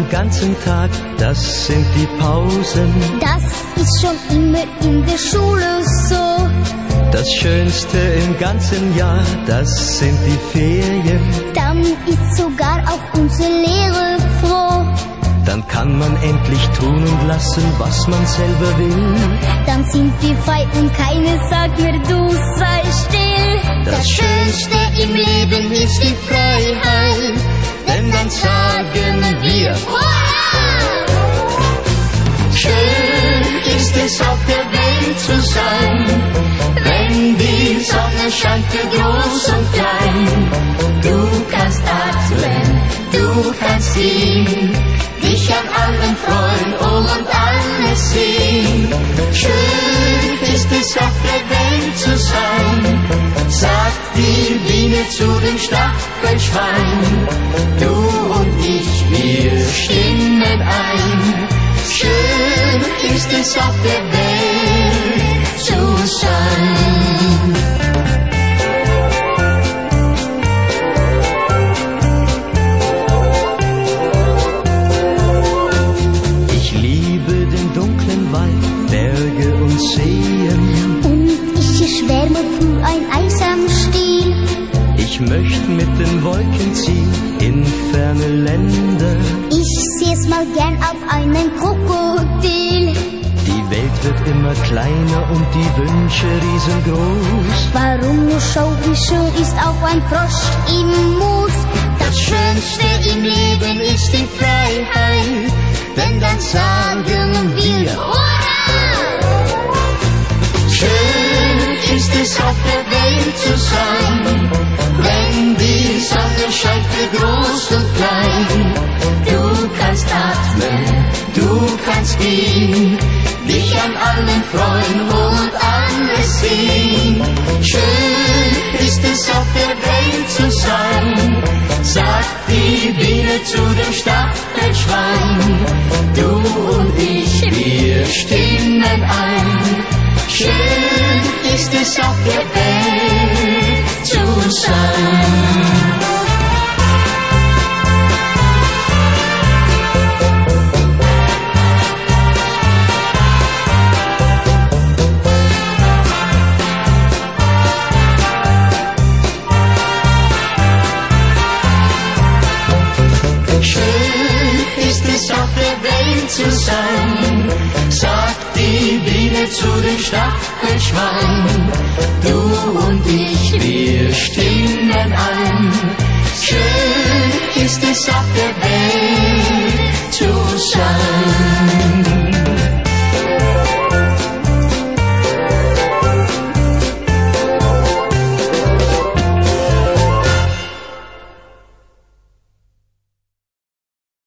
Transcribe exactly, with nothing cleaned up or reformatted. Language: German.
den ganzen Tag, das sind die Pausen. Das ist schon immer in der Schule so. Das Schönste im ganzen Jahr, das sind die Ferien. Dann ist sogar auch unsere Lehrer froh. Dann kann man endlich tun und lassen, was man selber will. Dann sind wir frei und keiner sagt mir, du sei still. Das Schönste im Leben ist die Freiheit, denn dann sagen wir, Hurra! schön ist es auf der Welt zu sein, wenn die Sonne scheint für groß und klein. Du kannst atmen, du kannst sehen, dich an allen freuen, oh, und alles sehen. Schön ist es auf der Welt zu sein, sagt die Biene zu dem Stachelschwein. Du und ich, wir stimmen ein. Schön ist es auf der Welt zu sein. Ich liebe den dunklen Wald, Berge und Seen. Und ich schwärme für ein einsam Stiel. Ich möchte mit den Wolken ziehen in ferne Länder. Ich seh's mal gern auf einen Krokodil. Die Welt wird immer kleiner und die Wünsche riesengroß. Warum nur schau, wie schön ist auch ein Frosch im Moos. Das Schönste im Leben ist die Freiheit, denn dann sagen wir, Hurra! schön ist es auf der Welt zu sein, wenn die Sonne scheint für groß und klein. Du kannst atmen, du kannst gehen, dich an allen freuen und alles sehen. Schön ist es auf der Welt zu sein, sagt die Biene zu dem Stachelschwein. Du und ich, wir stimmen ein. Schön ist es auf der Welt zu sein. Zu sein, sagt die Biene zu dem Stachelschwein. Du und ich, wir stimmen ein. Schön ist es auf der